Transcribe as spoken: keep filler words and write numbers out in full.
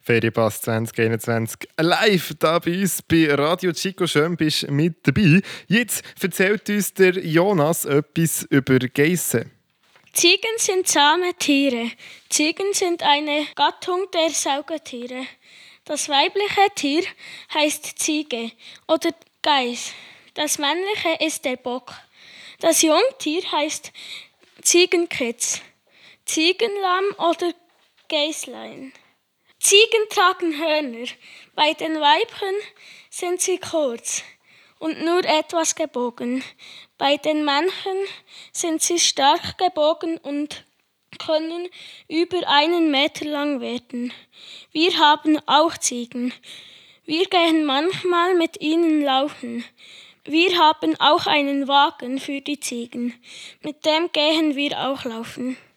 Ferienpass zwanzig einundzwanzig live da bei uns bei Radio Chico. Schön bist du mit dabei. Jetzt erzählt uns der Jonas etwas über Geissen. Ziegen sind zahme Tiere. Ziegen sind eine Gattung der Säugetiere. Das weibliche Tier heißt Ziege oder Geiss. Das männliche ist der Bock. Das Jungtier heißt Ziegenkitz, Ziegenlamm oder Geißlein. Ziegen tragen Hörner. Bei den Weibchen sind sie kurz und nur etwas gebogen. Bei den Männchen sind sie stark gebogen und können über einen Meter lang werden. Wir haben auch Ziegen. Wir gehen manchmal mit ihnen laufen. Wir haben auch einen Wagen für die Ziegen. Mit dem gehen wir auch laufen.